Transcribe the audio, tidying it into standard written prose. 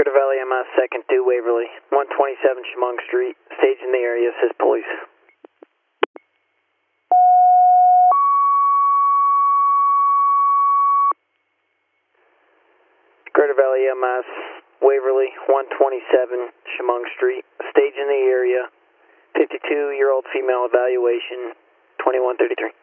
Greater Valley MS 2nd 2 Waverly, 127 Chemung Street, stage in the area, says police. Greater Valley MS, Waverly, 127 Chemung Street, stage in the area, 52-year-old female evaluation, 2133.